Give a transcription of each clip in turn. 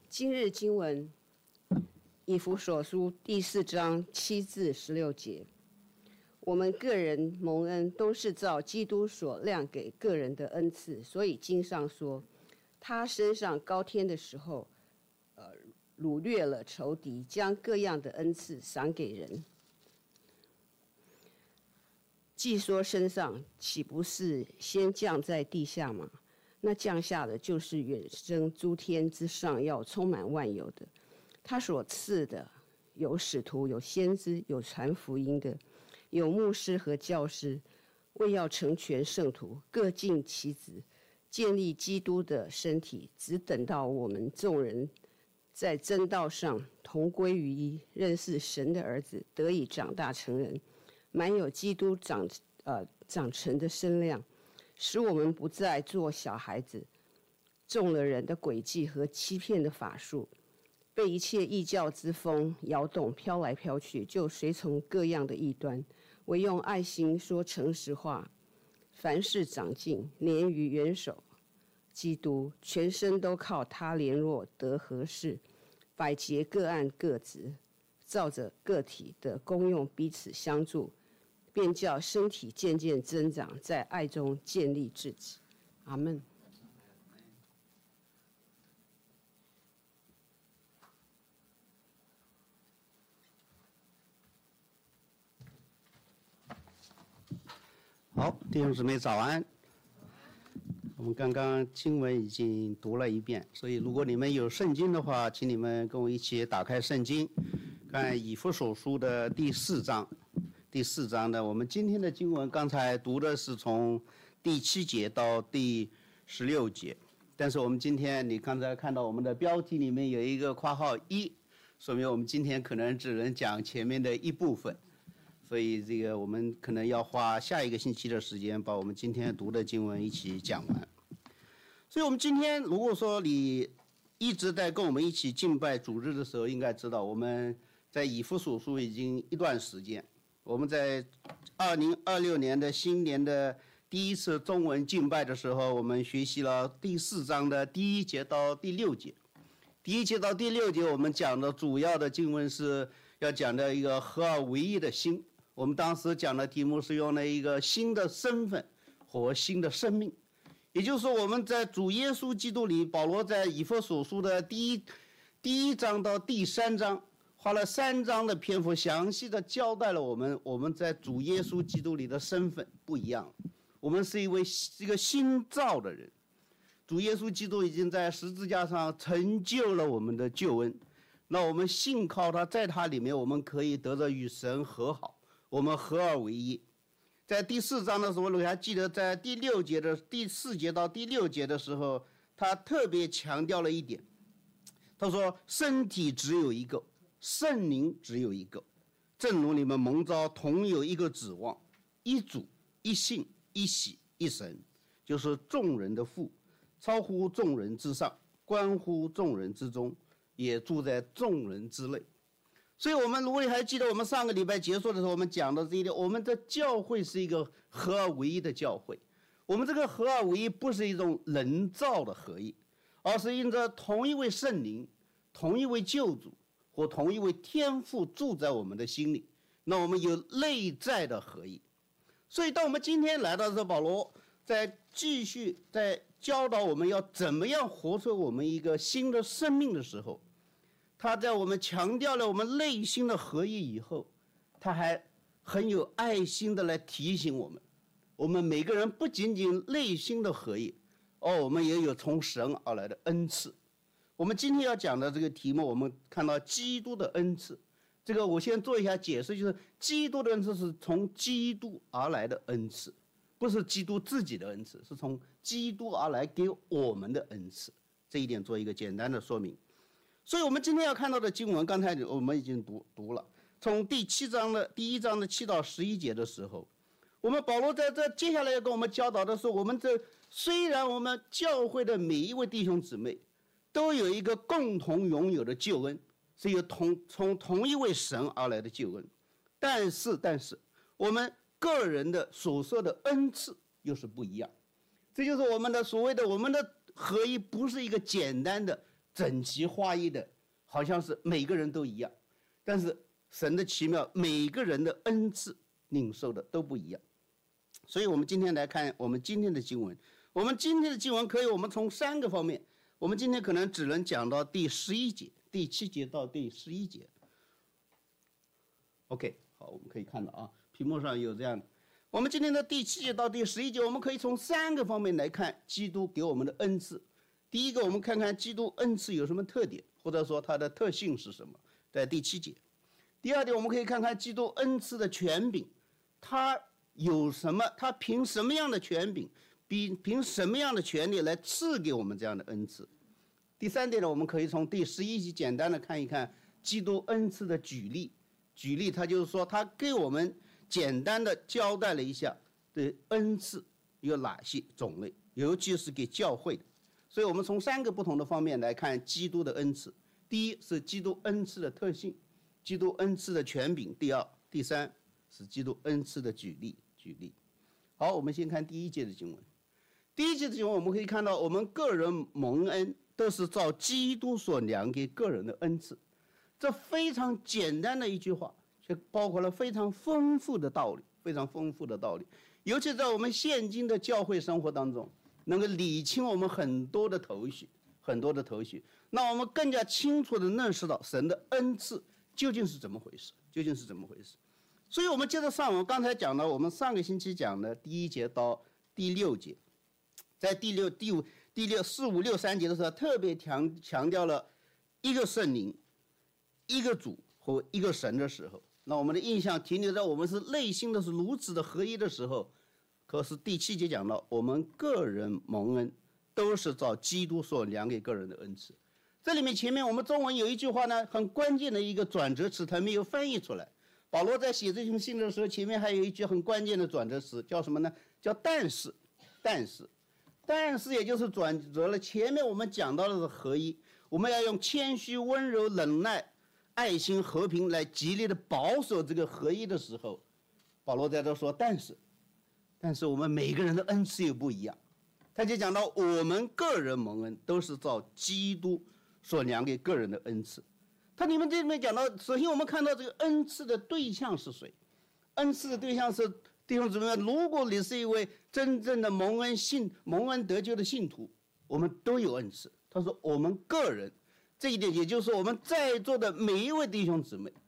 今日经文，以弗所书第4章7至16节。我们个人蒙恩都是照基督所量给个人的恩赐，所以经上说，他升上高天的时候，掳掠了仇敌，将各样的恩赐赏给人。既说升上，岂不是先降在地下吗？那降下的就是远升诸天之上，要充满万有的。他所赐的有使徒，有先知，有传福音的，有牧师和教师，为要成全圣徒，各尽其职，建立基督的身体，只等到我们众人在真道上同归于一，认识神的儿子，得以长大成人，满有基督长成的身量，使我们不再做小孩子，中了人的诡计和欺骗的法术，被一切异教之风摇动，飘来飘去，就随从各样的异端，唯用爱心说诚实话，凡事长进，连于元首基督，全身都靠他联络得合适，百节各按各职，照着个体的功用彼此相助，便叫身体渐渐增长，在爱中建立自己。阿们。 好，弟兄姊妹早安。我们刚刚经文已经读了一遍，所以如果你们有圣经的话，请你们跟我一起打开圣经，看以弗所书的第4章。第4章呢，我们今天的经文刚才读的是从第7节到第16节，但是我们今天你刚才看到我们的标题里面有一个括号1，说明我们今天可能只能讲前面的一部分，所以这个我们可能要花下一个星期的时间把我们今天读的经文一起讲完。所以我们今天如果说你一直在跟我们一起敬拜主日的时候，应该知道我们在以弗所书已经一段时间。我们在2026年的新年的第一次中文敬拜的时候，我们学习了第4章的第1节到第6节。第1节到第6节我们讲的主要的经文是要讲的一个合而为一的心。我们当时讲的题目是用了一个新的身份和新的生命，也就是说我们在主耶稣基督里，保罗在以弗所书的第一章到第3章花了3章的篇幅，详细的交代了我们在主耶稣基督里的身份不一样，我们是一个新造的人。主耶稣基督已经在十字架上成就了我们的救恩，那我们信靠他，在他里面我们可以得着与神和好，我们合而为一。在第4章的时候，我还记得在第4节到第6节的时候，他特别强调了一点，他说身体只有一个，圣灵只有一个，正如你们蒙召同有一个指望，一主一信一喜一神，就是众人的父，超乎众人之上，关乎众人之中，也住在众人之内。所以我们如果你还记得我们上个礼拜结束的时候，我们讲到这一点，我们的教会是一个合而为一的教会。我们这个合而为一不是一种人造的合一，而是因着同一位圣灵，同一位救主或同一位天父住在我们的心里，那我们有内在的合一。所以当我们今天来到这，保罗在继续在教导我们要怎么样活出我们一个新的生命的时候，他在我们强调了我们内心的合一以后，他还很有爱心的来提醒我们，我们每个人不仅仅内心的合一，我们也有从神而来的恩赐。我们今天要讲的这个题目，我们看到基督的恩赐，这个我先做一下解释，就是基督的恩赐是从基督而来的恩赐，不是基督自己的恩赐，是从基督而来给我们的恩赐，这一点做一个简单的说明。所以我们今天要看到的经文，刚才我们已经读了，从第1章的7到11节的时候，我们保罗在这接下来要跟我们教导的是，我们这虽然我们教会的每一位弟兄姊妹都有一个共同拥有的救恩，是由从同一位神而来的救恩，但是我们个人的所受的恩赐又是不一样。这就是我们的所谓的我们的合一，不是一个简单的整齐划一的，好像是每个人都一样。但是神的奇妙，每个人的恩赐领受的都不一样。所以我们今天来看我们今天的经文。我们今天的经文可以我们从3个方面，我们今天可能只能讲到第11节，第7节到第11节。OK， 好，我们可以看到啊，屏幕上有这样的。我们今天的第7节到第11节，我们可以从3个方面来看基督给我们的恩赐。第一个，我们看看基督恩赐有什么特点，或者说它的特性是什么，在第7节。第二点，我们可以看看基督恩赐的权柄，他有什么，他凭什么样的权柄，凭什么样的权利来赐给我们这样的恩赐。第3点呢，我们可以从第11节简单的看一看基督恩赐的举例。举例，他就是说他给我们简单的交代了一下的恩赐有哪些种类，尤其是给教会的。所以我们从3个不同的方面来看基督的恩赐。第一是基督恩赐的特性，基督恩赐的权柄。第3是基督恩赐的举例。好，我们先看第1节的经文。第1节的经文我们可以看到，我们个人蒙恩都是照基督所量给个人的恩赐。这非常简单的一句话，却包括了非常丰富的道理，非常丰富的道理。尤其在我们现今的教会生活当中，能够理清我们很多的头绪，让我们更加清楚地认识到神的恩赐究竟是怎么回事。所以我们接着上，我刚才讲了，我们上个星期讲的第1节到第6节，在第6、第5、第6、4、5、6、3节的时候，特别强调了一个圣灵、一个主和一个神的时候，那我们的印象停留在我们是内心的是如此的合一的时候。可是第7节讲到，我们个人蒙恩都是照基督所量给个人的恩赐。这里面前面我们中文有一句话呢，很关键的一个转折词，它没有翻译出来。保罗在写这封信的时候，前面还有一句很关键的转折词，叫什么呢？叫但是，也就是转折了前面我们讲到的是合一，我们要用谦虚、温柔、忍耐、爱心、和平来极力的保守这个合一的时候，保罗在这说但是我们每个人的恩赐也不一样。他就讲到我们个人蒙恩都是照基督所量给个人的恩赐。他这里面讲到，首先我们看到这个恩赐的对象是谁？恩赐的对象是弟兄姊妹，如果你是一位真正的蒙恩得救的信徒，我们都有恩赐。他说我们个人，这一点也就是说我们在座的每一位弟兄姊妹，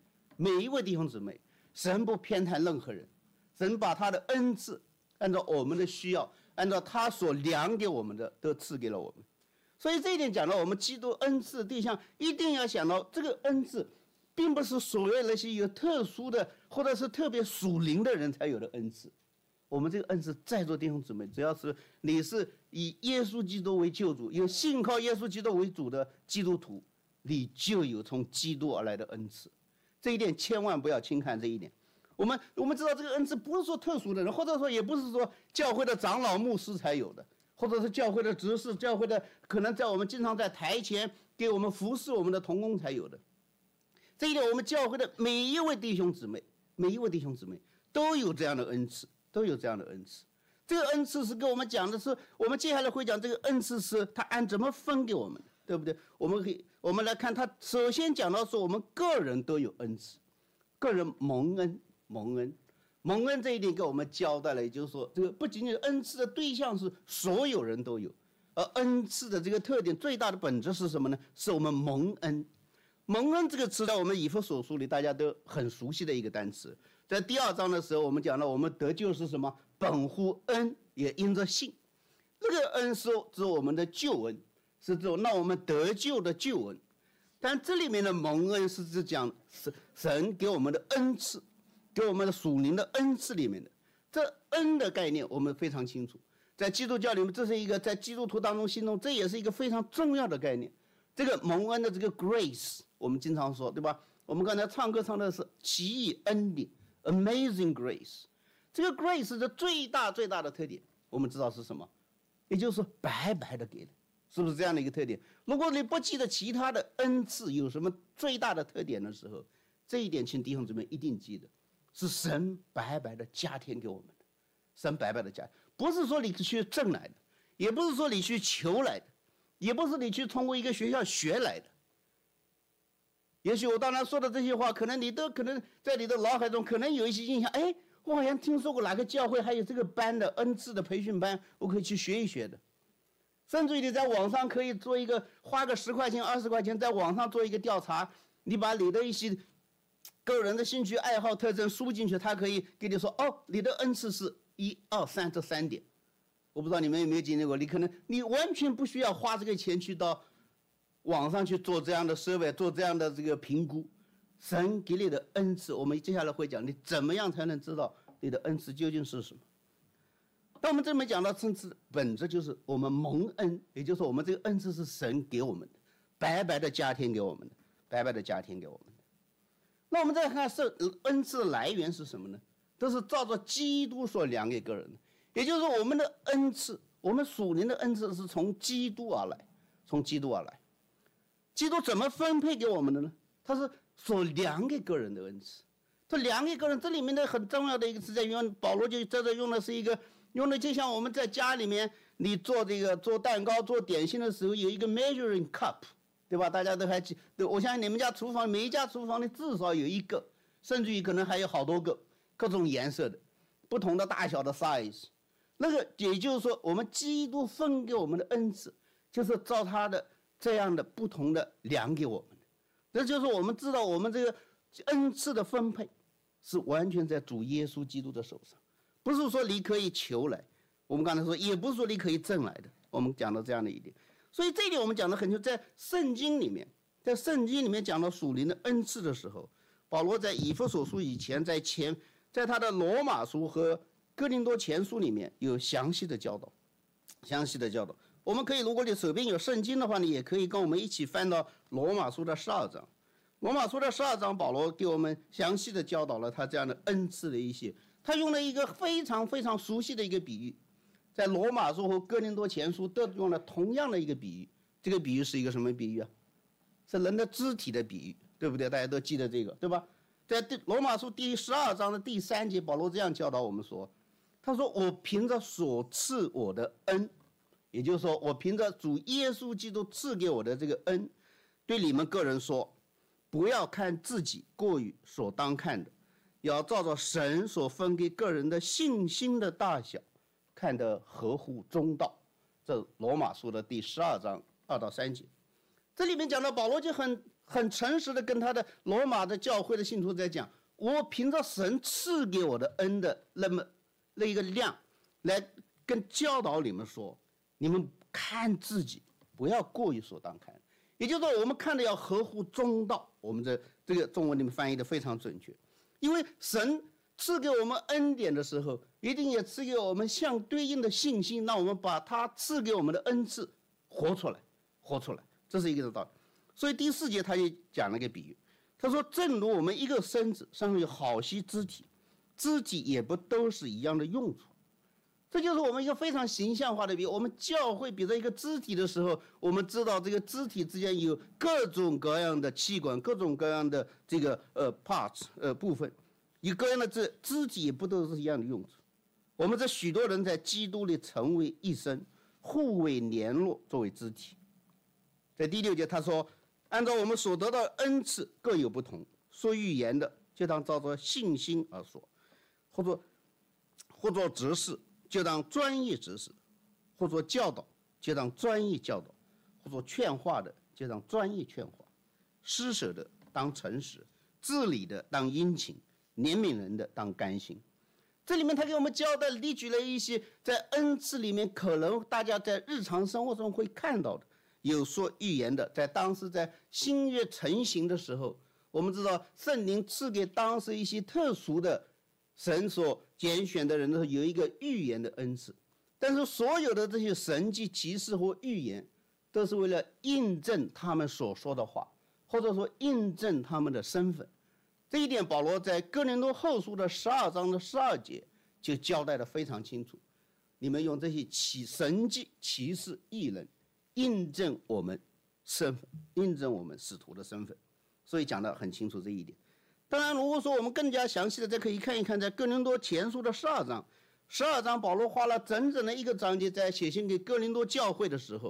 神不偏袒任何人，神把他的恩赐按照我们的需要，按照他所量给我们的都赐给了我们。所以这一点讲到我们基督恩赐的对象，一定要想到这个恩赐并不是所谓那些有特殊的或者是特别属灵的人才有的恩赐。我们这个恩赐在座弟兄姊妹，只要是你是以耶稣基督为救主，有信靠耶稣基督为主的基督徒，你就有从基督而来的恩赐。这一点千万不要轻看这一点。我们知道这个恩赐不是说特殊的人，或者说也不是说教会的长老牧师才有的，或者是教会的执事，教会的可能在我们经常在台前给我们服侍我们的同工才有的。这一点我们教会的每一位弟兄姊妹都有这样的恩赐，这个恩赐是跟我们讲的是，我们接下来会讲这个恩赐是他按怎么分给我们的，对不对？我们来看，他首先讲到说我们个人都有恩赐，个人蒙恩这一点给我们交代了，也就是说，这个不仅仅恩赐的对象是所有人都有，而恩赐的这个特点最大的本质是什么呢？是我们蒙恩。蒙恩这个词在我们以弗所书里大家都很熟悉的一个单词。在第2章的时候，我们讲到我们得救是什么？本乎恩，也因着信。这个恩是指我们的救恩，是指让我们得救的救恩。但这里面的蒙恩是指讲神给我们的恩赐，给我们的属灵的恩赐里面的这恩的概念，我们非常清楚。在基督教里面，这是一个在基督徒当中心中，这也是一个非常重要的概念。这个蒙恩的这个 grace， 我们经常说，对吧？我们刚才唱歌唱的是奇异恩典 ，amazing grace。这个 grace 的最大的特点，我们知道是什么？也就是白白的给的。是不是这样的一个特点？如果你不记得其他的恩赐有什么最大的特点的时候，这一点请弟兄姊妹一定记得，是神白白的加添给我们的。神白白的加，不是说你去挣来的，也不是说你去求来的， 也不是你去通过一个学校学来的。也许我当然说的这些话，可能你都可能在你的脑海中可能有一些印象，哎，我好像听说过哪个教会还有这个班的恩赐的培训班，我可以去学一学的。甚至于你在网上可以做一个，花个10块钱、20块钱，在网上做一个调查，你把你的一些个人的兴趣爱好特征输进去，他可以给你说，哦，你的恩赐是1、2、3这3点。我不知道你们有没有经历过，你完全不需要花这个钱去到网上去做这样的survey，做这样的这个评估。神给你的恩赐，我们接下来会讲，你怎么样才能知道你的恩赐究竟是什么？当我们这么讲到恩赐，本质就是我们蒙恩，也就是说我们这个恩赐是神给我们的，白白的加添给我们的，白白的加添给我们的。那我们再看恩赐的来源是什么呢？都是照着基督所量给个人的。也就是说，我们的恩赐，我们属灵的恩赐是从基督而来，从基督而来。基督怎么分配给我们的呢？他是所量给个人的恩赐。他量给个人，这里面的很重要的一个词在用，保罗就在这用的是一个，用的就像我们在家里面，你做蛋糕、做点心的时候有一个 measuring cup， 对吧？大家都还记，对，我相信你们家厨房每一家厨房里至少有一个，甚至于可能还有好多个，各种颜色的，不同的大小的 size。那个也就是说，我们基督分给我们的恩赐，就是照他的这样的不同的量给我们的。这就是我们知道，我们这个恩赐的分配是完全在主耶稣基督的手上，不是说你可以求来。我们刚才说，也不是说你可以挣来的。我们讲到这样的一点，所以这一点我们讲得很清楚。在圣经里面讲到属灵的恩赐的时候，保罗在以弗所书以前，在他的罗马书和哥林多前书里面有详细的教导，我们可以，如果你手边有圣经的话，你也可以跟我们一起翻到罗马书的12章。罗马书的12章，保罗给我们详细的教导了他这样的恩赐的一些，他用了一个非常非常熟悉的一个比喻，在罗马书和哥林多前书都用了同样的一个比喻。这个比喻是一个什么比喻啊？是人的肢体的比喻，对不对？大家都记得这个，对吧？在罗马书第12章的第3节，保罗这样教导我们说，他说，我凭着所赐我的恩，也就是说，我凭着主耶稣基督赐给我的这个恩，对你们个人说，不要看自己过于所当看的，要照着神所分给个人的信心的大小，看得合乎中道。这罗马书的第12章2到3节，这里面讲到保罗就很诚实的跟他的罗马的教会的信徒在讲，我凭着神赐给我的恩的那一个量，来跟教导你们说，你们看自己不要过于所当看。也就是说，我们看的要合乎中道。我们这个中文里面翻译的非常准确，因为神赐给我们恩典的时候，一定也赐给我们相对应的信心，让我们把他赐给我们的恩赐活出来，这是一个道理。所以第4节他就讲了一个比喻，他说，正如我们一个身子上有好些肢体，肢体也不都是一样的用处。这就是我们一个非常形象化的比喻。我们教会比作一个肢体的时候，我们知道这个肢体之间有各种各样的器官，各种各样的这个parts 部分，有各样的肢体也不都是一样的用处。我们这许多人在基督里成为一身，互为联络，作为肢体。在第6节他说，按照我们所得到的恩赐各有不同，说预言的就当照着信心而说，或做执事就当专业执事，或做教导就当专业教导，或做劝化的就当专业劝化，施舍的当诚实，治理的当殷勤，怜悯人的当甘心。这里面他给我们交代例举了一些在恩赐里面可能大家在日常生活中会看到的。有说预言的，在当时在新约成型的时候，我们知道圣灵赐给当时一些特殊的神所拣选的人的时候，有一个预言的恩赐。但是所有的这些神迹奇事或预言，都是为了印证他们所说的话，或者说印证他们的身份。这一点保罗在哥林多后书的12章的12节就交代得非常清楚，你们用这些神迹奇事异能印证我们身份，印证我们使徒的身份，所以讲得很清楚这一点。当然，如果说我们更加详细的，再可以看一看，在哥林多前书的12章保罗花了整整的一个章节在写信给哥林多教会的时候，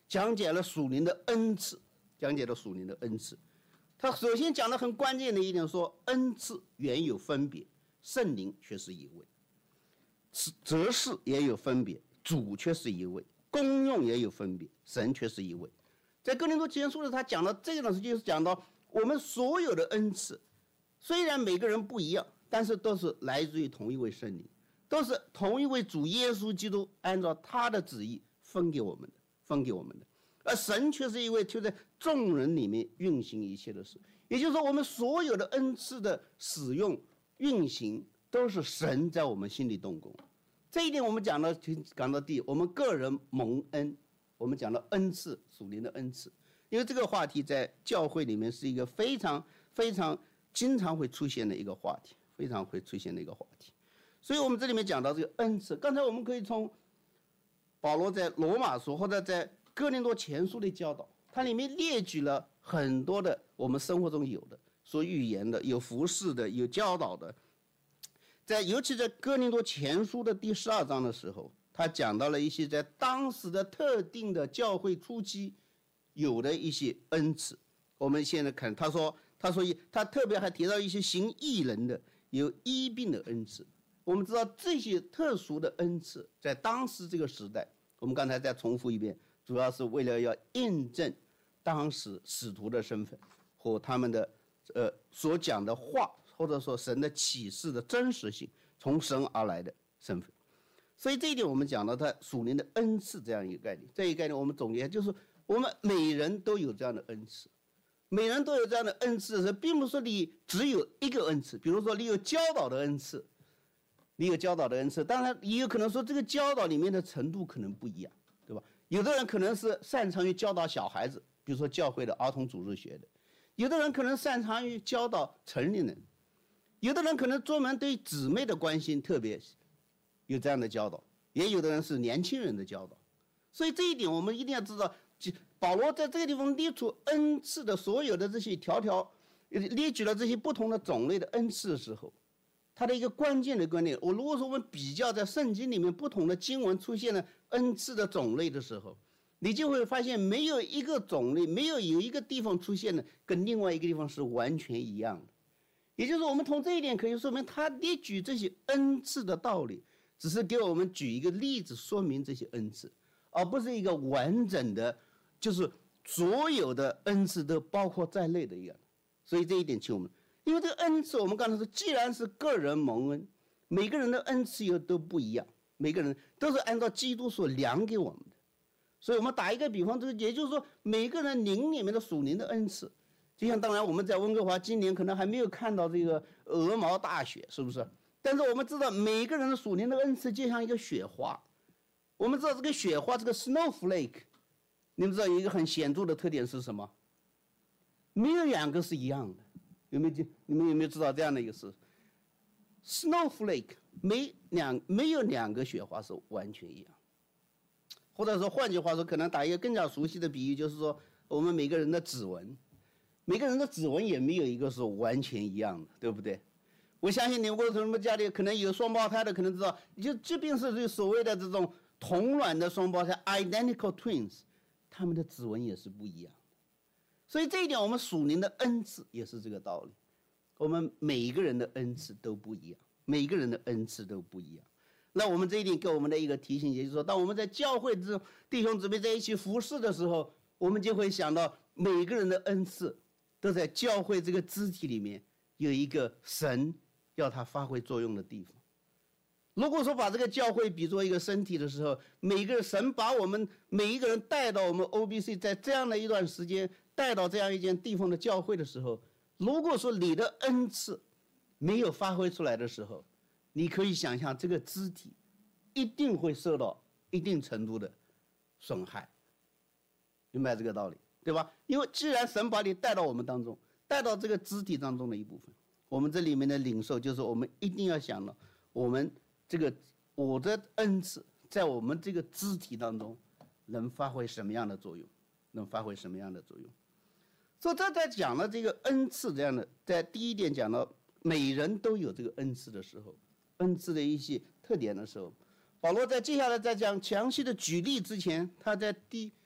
讲解了属灵的恩赐，讲解了属灵的恩赐。他首先讲的很关键的一点说，恩赐原有分别，圣灵却是一位；责事也有分别，主却是一位；功用也有分别，神却是一位。在哥林多前书里，他讲到这个呢，就是讲到我们所有的恩赐，虽然每个人不一样，但是都是来自于同一位圣灵，都是同一位主耶稣基督按照他的旨意分给我们的。而神却是一位就在众人里面运行一切的事，也就是说，我们所有的恩赐的使用运行都是神在我们心里动工。这一点我们讲到第一，我们个人蒙恩，我们讲到恩赐，属灵的恩赐，因为这个话题在教会里面是一个非常非常经常会出现的一个话题，非常会出现的一个话题。所以我们这里面讲到这个恩赐，刚才我们可以从保罗在罗马书或者在哥林多前书的教导，它里面列举了很多的我们生活中有的，说预言的，有服侍的，有教导的。尤其在哥林多前书的第12章的时候，他讲到了一些在当时的特定的教会初期有的一些恩赐。我们现在看，他特别还提到一些行异人的，有医病的恩赐。我们知道这些特殊的恩赐在当时这个时代，我们刚才再重复一遍，主要是为了要印证当时使徒的身份和他们的所讲的话，或者说神的启示的真实性，从神而来的身份。所以这一点我们讲到他属灵的恩赐这样一个概念。这一个概念我们总结就是我们每人都有这样的恩赐，每人都有这样的恩赐的时候，并不是说你只有一个恩赐，比如说你有教导的恩赐，当然也有可能说这个教导里面的程度可能不一样，对吧？有的人可能是擅长于教导小孩子，比如说教会的儿童主日学的；有的人可能擅长于教导成年人；有的人可能专门对姊妹的关心特别有这样的教导，也有的人是年轻人的教导。所以这一点我们一定要知道，保罗在这个地方列出恩赐的所有的这些列举了这些不同的种类的恩赐的时候，它的一个关键的观点，如果说我们比较在圣经里面不同的经文出现了恩赐的种类的时候，你就会发现没有一个种类，没有一个地方出现的跟另外一个地方是完全一样的。也就是我们从这一点可以说明，他列举这些恩赐的道理，只是给我们举一个例子说明这些恩赐，而不是一个完整的，就是所有的恩赐都包括在内的一样。所以这一点请我们，因为这个恩赐，我们刚才说，既然是个人蒙恩，每个人的恩赐又都不一样，每个人都是按照基督所量给我们的。所以我们打一个比方，也就是说，每个人灵里面的属灵的恩赐，就像当然我们在温哥华今年可能还没有看到这个鹅毛大雪，是不是？但是我们知道每个人的属灵的恩赐就像一个雪花。我们知道这个雪花，这个 snowflake， 你们知道有一个很显著的特点是什么？没有两个是一样的。你们有没有知道这样的一个事 ？snowflake 没有两个雪花是完全一样。或者说换句话说，可能打一个更加熟悉的比喻，就是说我们每个人的指纹，每个人的指纹也没有一个是完全一样的，对不对？我相信你，为什么家里可能有双胞胎的，可能知道，就即便是所谓的这种同卵的双胞胎 （identical twins）， 他们的指纹也是不一样的。所以这一点，我们属灵的恩赐也是这个道理。我们每一个人的恩赐都不一样，每一个人的恩赐都不一样。那我们这一点给我们的一个提醒，也就是说，当我们在教会之中弟兄姊妹在一起服侍的时候，我们就会想到每个人的恩赐都在教会这个肢体里面有一个神要他发挥作用的地方。如果说把这个教会比作一个身体的时候，每个神把我们每一个人带到我们 OBC， 在这样的一段时间带到这样一间地方的教会的时候，如果说你的恩赐没有发挥出来的时候，你可以想象这个肢体一定会受到一定程度的损害，明白这个道理，对吧？因为既然神把你带到我们当中，带到这个肢体当中的一部分，我们这里面的领受就是我们一定要想到，我的恩赐在我们这个肢体当中能发挥什么样的作用，所以这在讲了这个恩赐这样的，在第一点讲到每人都有这个恩赐的时候，恩赐的一些特点的时候，保罗在接下来在讲详细的举例之前，他在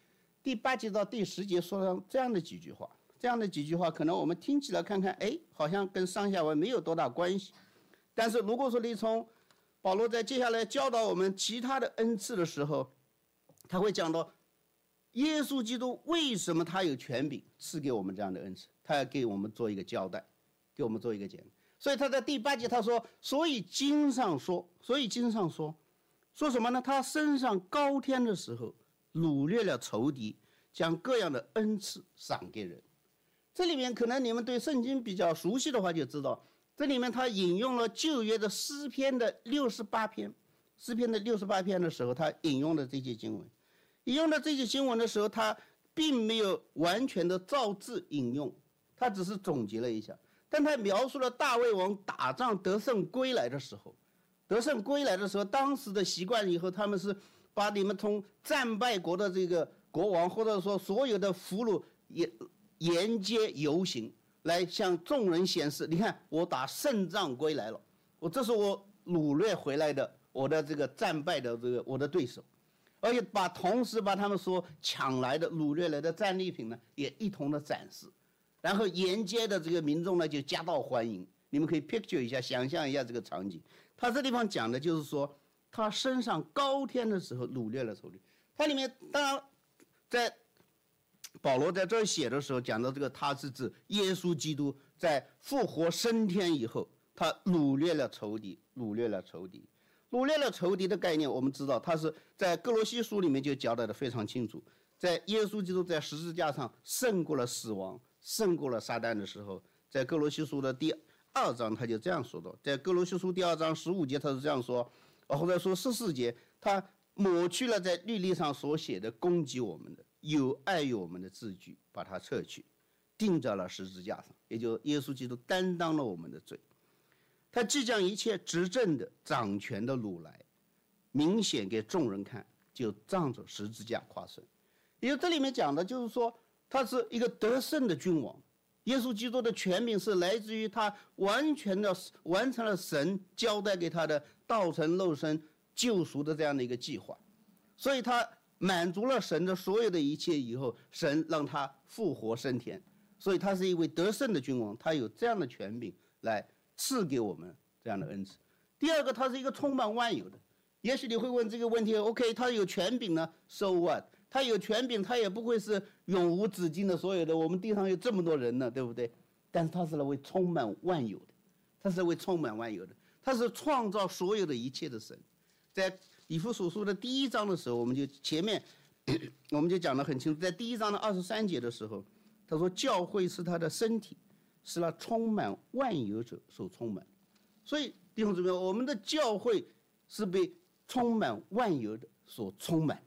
第8节到第10节说了这样的几句话，可能我们听起来看看，哎，好像跟上下文没有多大关系。但是如果说你从保罗在接下来教导我们其他的恩赐的时候，他会讲到耶稣基督为什么他有权柄赐给我们这样的恩赐，他要给我们做一个交代，给我们做一个简。所以他在第8节他说，所以经上说什么呢？他升上高天的时候，掳掠了仇敌，将各样的恩赐赏给人。这里面可能你们对圣经比较熟悉的话就知道，这里面他引用了旧约的诗篇的68篇，诗篇的68篇的时候，他引用了这些经文。引用了这些经文的时候，他并没有完全的照字引用，他只是总结了一下。但他描述了大卫王打仗得胜归来的时候，当时的习惯以后，他们是把你们从战败国的这个国王，或者说所有的俘虏沿街游行，来向众人显示，你看我打胜仗归来了，这是我掳掠回来的，我的这个战败的这个我的对手，而且同时把他们所抢来的掳掠来的战利品呢，也一同的展示。然后沿街的这个民众呢就夹道欢迎，你们可以 picture 一下，想象一下这个场景。他这地方讲的就是说，他升上高天的时候掳掠了仇敌。他里面当然在保罗在这儿写的时候讲到这个，他是指耶稣基督在复活升天以后，他掳掠了仇敌。掳掠了仇敌的概念，我们知道他是在哥罗西书里面就交代的非常清楚。在耶稣基督在十字架上胜过了死亡，胜过了撒旦的时候，在哥罗西书的第2章他就这样说的，在哥罗西书第2章15节他是这样说，或者说14节，他抹去了在律例上所写的攻击我们的有碍于我们的字句，把它撤去，钉在了十字架上，也就是耶稣基督担当了我们的罪。他既将一切执政的掌权的掳来，明显给众人看，就仗着十字架夸胜。也就这里面讲的就是说，他是一个得胜的君王。耶稣基督的权柄是来自于他完全的完成了神交代给他的道成肉身救赎的这样的一个计划，所以他满足了神的所有的一切以后，神让他复活升天，所以他是一位得胜的君王，他有这样的权柄来赐给我们这样的恩赐。第二个，他是一个充满万有的。也许你会问这个问题 ，OK， 他有权柄呢 ，so what？ 他有权柄，他也不会是永无止境的所有的。我们地上有这么多人呢，对不对？但是他是那位充满万有的，他是创造所有的一切的神。在以弗所书的第1章的时候，我们就讲得很清楚，在第1章的23节的时候，他说教会是他的身体，是那充满万有者所充满。所以弟兄姊妹，我们的教会是被充满万有的所充满的。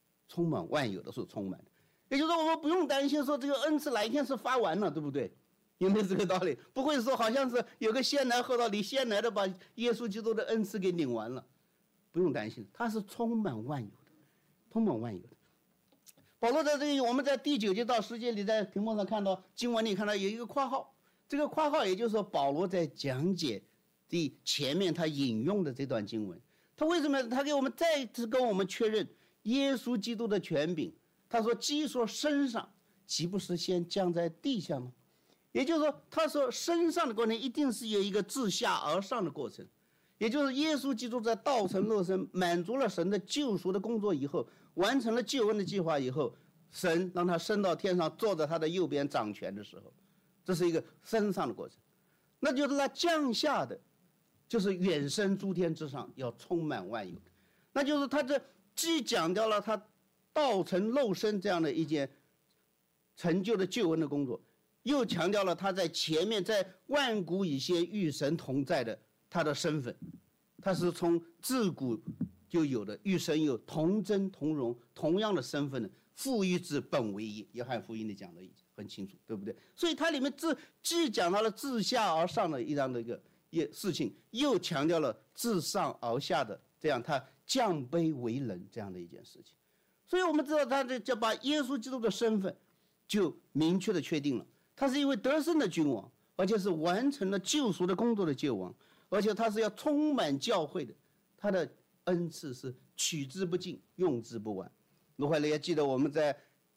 也就是说，我们不用担心说这个恩赐哪一天是发完了，对不对？有没有这个道理？不会说好像是有个先来后到，你先来的把耶稣基督的恩赐给领完了，不用担心，他是充满万有的。保罗在这里，我们在第9节到10节，你在屏幕上看到经文里看到有一个括号，这个括号也就是说保罗在讲解前面他引用的这段经文，他为什么他给我们再次跟我们确认耶稣基督的权柄？他说既说升上，岂不是先降在地下吗？也就是说，他说升上的过程一定是有一个自下而上的过程，也就是耶稣基督在道成肉身，满足了神的救赎的工作以后，完成了救恩的计划以后，神让他升到天上，坐在他的右边掌权的时候，这是一个升上的过程。那就是他降下的，就是远升诸天之上，要充满万有的。那就是他这既讲掉了他道成肉身这样的一件成就的救恩的工作，又强调了他在前面在万古以先与神同在的他的身份，他是从自古就有的，与神有同真同荣同样的身份的，父与子本为一，约翰福音里讲的很清楚，对不对？所以它里面既讲到了自下而上的这样的一个事情，又强调了自上而下的这样他降卑为人这样的一件事情。所以我们知道他就把耶稣基督的身份就明确的确定了，他是一位得胜的君王，而且是完成了救赎的工作的救王，而且他是要充满教会的，他的恩赐是取之不尽，用之不完。如果你也记得我们在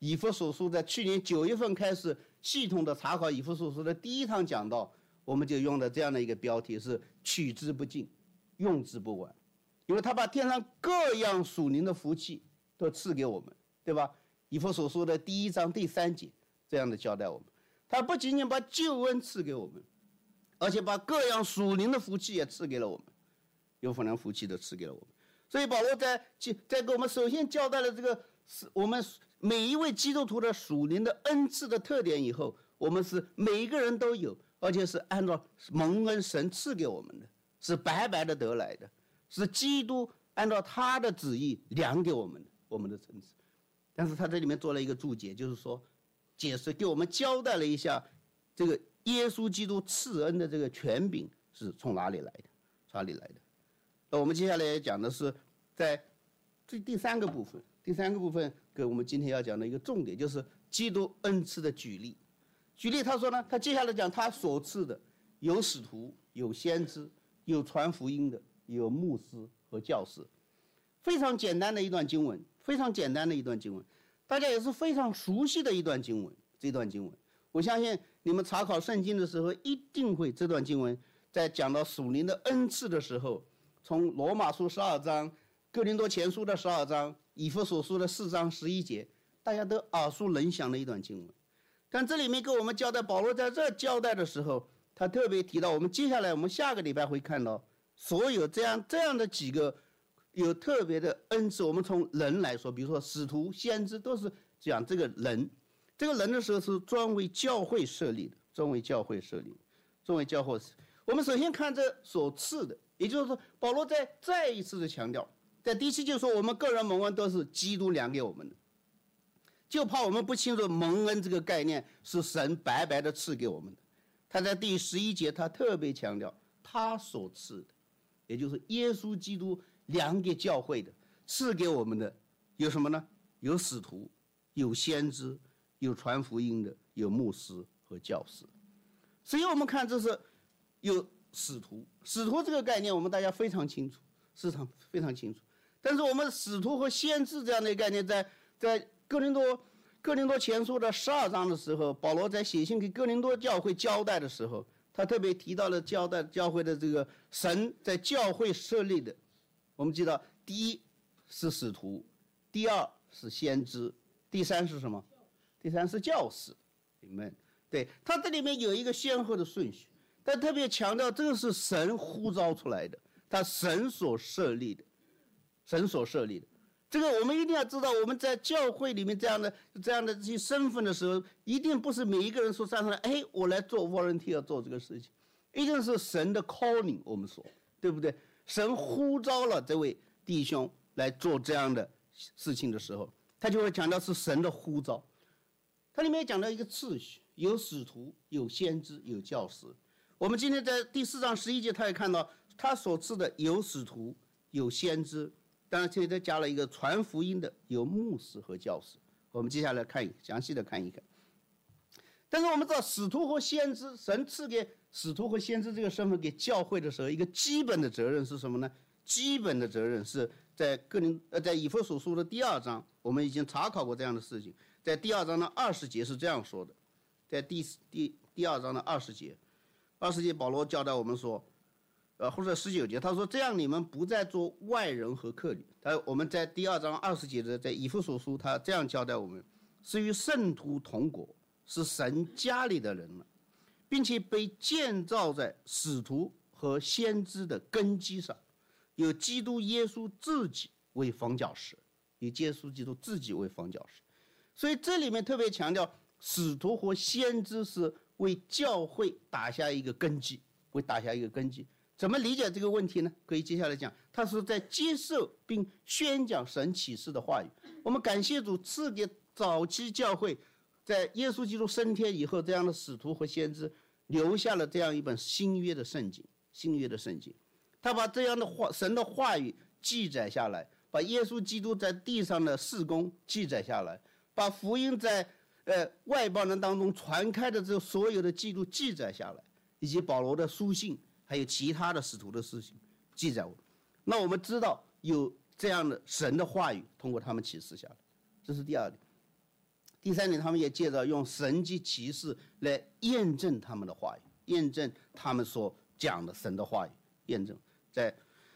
以弗所书在去年9月份开始系统的查考以弗所书的第一堂讲道，我们就用的这样的一个标题是取之不尽，用之不完，因为他把天上各样属灵的福气都赐给我们，对吧？以弗所书的第1章第3节这样的交代我们，他不仅仅把救恩赐给我们，而且把各样属灵的福气也赐给了我们，有份量福气都赐给了我们。所以保罗在给我们首先交代了这个我们每一位基督徒的属灵的恩赐的特点以后，我们是每一个人都有，而且是按照蒙恩神赐给我们的，是白白的得来的，是基督按照他的旨意量给我们的我们的层次。但是他这里面做了一个注解，就是说解释给我们交代了一下这个耶稣基督赐恩的这个权柄是从哪里来的，哪里来的。那我们接下来讲的是在第三个部分，第三个部分给我们今天要讲的一个重点，就是基督恩赐的举例。举例他说呢，他接下来讲他所赐的有使徒，有先知，有传福音的，有牧师和教师。非常简单的一段经文，非常简单的一段经文，大家也是非常熟悉的一段经文。这段经文我相信你们查考圣经的时候一定会，这段经文在讲到属灵的恩赐的时候，从罗马书12章、哥林多前书的12章、以弗所书的4章11节，大家都耳熟能详的一段经文。但这里面给我们交代，保罗在这交代的时候，他特别提到，我们接下来我们下个礼拜会看到，所有这样的几个有特别的恩赐。我们从人来说，比如说使徒、先知，都是讲这个人。这个人的时候是专为教会设立的，专为教会设立，专为教会。我们首先看这所赐的，也就是说，保罗再一次的强调，在第7节说，我们个人蒙恩都是基督量给我们的，就怕我们不清楚蒙恩这个概念是神白白的赐给我们的。他在第11节他特别强调他所赐的，也就是耶稣基督量给教会的，赐给我们的有什么呢？有使徒，有先知，有传福音的，有牧师和教师。所以我们看这是有使徒，使徒这个概念我们大家非常清楚，非常清楚。但是我们使徒和先知这样的概念，在哥林多前书的12章的时候，保罗在写信给哥林多教会交代的时候，他特别提到了交代教会的这个神在教会设立的。我们记得第一是使徒，第二是先知，第三是什么？第三是教士。你们对他这里面有一个先后的顺序，他特别强调这个是神呼召出来的，他神所设立的，神所设立的。这个我们一定要知道，我们在教会里面这样的这些身份的时候，一定不是每一个人说站上来，哎，我来做 volunteer 做这个事情，一定是神的 calling， 我们说，对不对？神呼召了这位弟兄来做这样的事情的时候，他就会强调是神的呼召。它里面讲到一个次序，有使徒，有先知，有教师。我们今天在第4章11节，他也看到他所赐的有使徒，有先知。当然，这里再加了一个传福音的，有牧师和教师。我们接下来详细的看一看。但是我们知道，使徒和先知，神赐给使徒和先知这个身份给教会的时候，一个基本的责任是什么呢？基本的责任是在以弗所书的第2章，我们已经查考过这样的事情。在第2章的20节是这样说的，在第2章的20节，保罗交代我们说。或者19节，他说这样你们不再做外人和客旅。我们在第2章20节的在以弗所书，他这样交代我们：是与圣徒同国，是神家里的人了，并且被建造在使徒和先知的根基上，有基督耶稣自己为房角石，以耶稣基督自己为房角石。所以这里面特别强调，使徒和先知是为教会打下一个根基，为打下一个根基。怎么理解这个问题呢？可以接下来讲，他是在接受并宣讲神启示的话语。我们感谢主赐给早期教会，在耶稣基督升天以后，这样的使徒和先知留下了这样一本新约的圣经。新约的圣经，他把这样的神的话语记载下来，把耶稣基督在地上的事工记载下来，把福音在外邦人当中传开的这所有的记录记载下来，以及保罗的书信。还有其他的使徒的事情记载。那我们知道有这样的神的话语通过他们启示下来，这是第二点。 第三点，他们也借着用神迹奇事来验证他们的话语，验证他们所讲的神的话语，验证在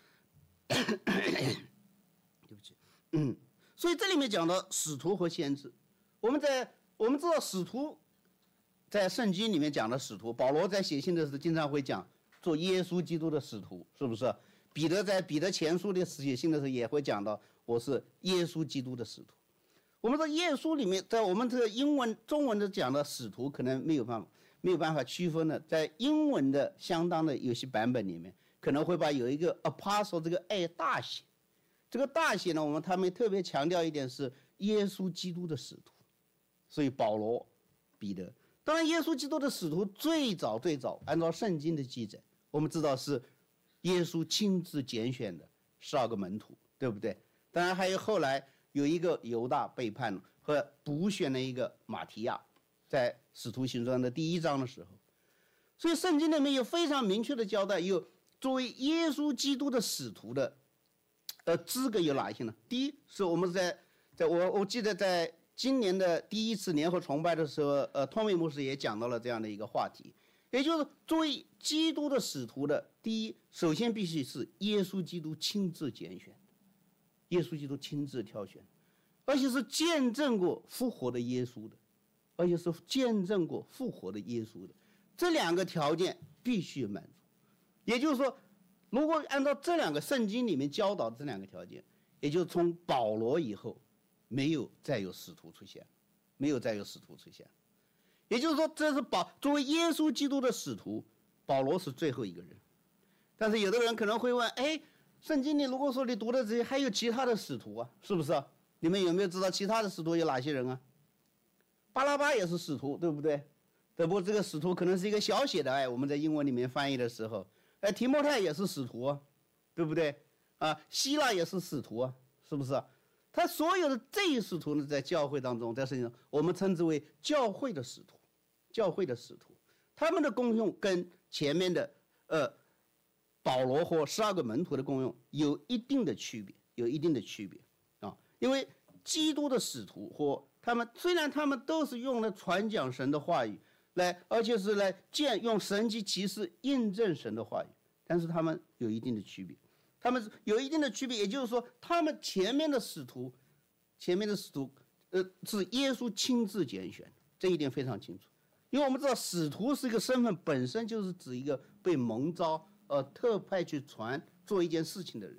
对不起，所以这里面讲到使徒和先知，我们知道使徒在圣经里面讲的使徒，保罗在写信的时候经常会讲做耶稣基督的使徒，是不是？彼得在彼得前书的写信的时候也会讲到我是耶稣基督的使徒。我们说耶稣里面，在我们这个英文、中文的讲的使徒，可能没有办法区分的，在英文的相当的有些版本里面，可能会把有一个 apostle 这个 a 大写，这个大写呢，他们特别强调一点是耶稣基督的使徒，所以保罗、彼得，当然耶稣基督的使徒最早按照圣经的记载，我们知道是耶稣亲自拣选的12个门徒，对不对？当然还有后来有一个犹大背叛和补选了一个马提亚，在使徒行传的第1章的时候，所以圣经里面有非常明确的交代，有作为耶稣基督的使徒的资格有哪些呢？第一是我们我记得在今年的第1次联合崇拜的时候，托梅牧师也讲到了这样的一个话题，也就是作为基督的使徒的，第一，首先必须是耶稣基督亲自拣选，耶稣基督亲自挑选，而且是见证过复活的耶稣的，而且是见证过复活的耶稣的，这2个条件必须满足。也就是说，如果按照这2个圣经里面教导这2个条件，也就是从保罗以后，没有再有使徒出现，没有再有使徒出现。也就是说，这是作为耶稣基督的使徒，保罗是最后一个人。但是有的人可能会问，圣经里如果说你读的这些，还有其他的使徒啊，是不是啊？你们有没有知道其他的使徒有哪些人啊？巴拉巴也是使徒，对不对？只不过这个使徒可能是一个小写的，我们在英文里面翻译的时候，提摩太也是使徒啊，对不对？希腊也是使徒啊，是不是啊？他所有的这些使徒呢，在教会当中，在圣经中，我们称之为教会的使徒，教会的使徒，他们的功用跟前面的保罗或12个门徒的功用有一定的区别，因为基督的使徒或他们虽然他们都是用来传讲神的话语来，而且是来用神迹奇事印证神的话语，但是他们有一定的区别。也就是说，他们前面的使徒是耶稣亲自拣选，这一点非常清楚。因为我们知道，使徒是一个身份，本身就是指一个被蒙召特派去做一件事情的人，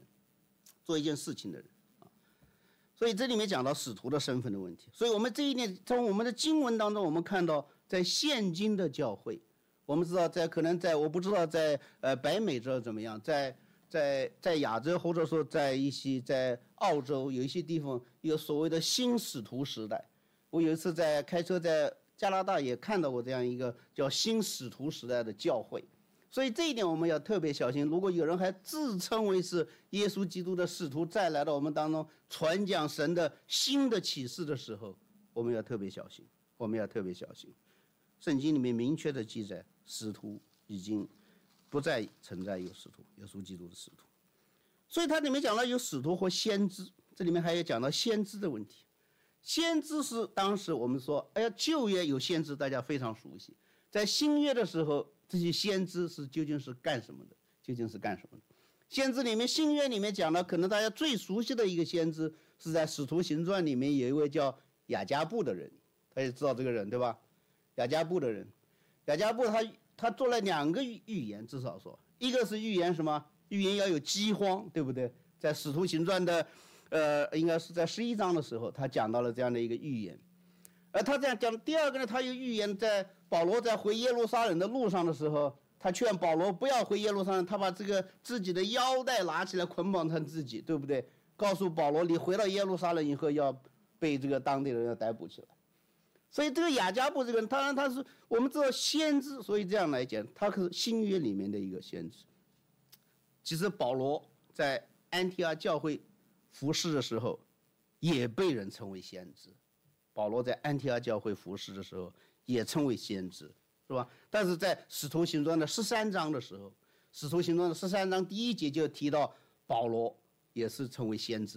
所以这里面讲到使徒的身份的问题。所以我们这一点从我们的经文当中，我们看到在现今的教会，我们知道我不知道在北美洲怎么样，在亚洲或者说在澳洲有一些地方有所谓的新使徒时代。我有一次开车在加拿大也看到过这样一个叫新使徒时代的教会。所以这一点我们要特别小心，如果有人还自称为是耶稣基督的使徒再来到我们当中传讲神的新的启示的时候，我们要特别小心。圣经里面明确的记载，使徒已经不再存在有使徒，耶稣基督的使徒。所以它里面讲到有使徒或先知，这里面还有讲到先知的问题。先知是当时我们说，旧约有先知，大家非常熟悉。在新约的时候，这些先知究竟是干什么的？先知里面，新约里面讲的，可能大家最熟悉的一个先知是在《使徒行传》里面有一位叫雅加布的人，大家知道这个人对吧？雅加布他做了2个预言，至少说，一个是预言什么？预言要有饥荒，对不对？在《使徒行传》的应该是在11章的时候，他讲到了这样的一个预言。而他这样讲，第2个呢，他有预言，在保罗在回耶路撒冷的路上的时候，他劝保罗不要回耶路撒冷，他把这个自己的腰带拿起来捆绑他自己，对不对？告诉保罗，你回到耶路撒冷以后要被这个当地人要逮捕起来。所以这个雅加布这个人，当然他是我们知道先知，所以这样来讲，他是新约里面的一个先知。其实保罗在安提阿教会服侍的时候，也被人称为先知。保罗在安提阿教会服侍的时候，也称为先知，是吧？但是在《使徒行传》的13章的时候，《使徒行传》的13章第1节就提到保罗也是称为先知的。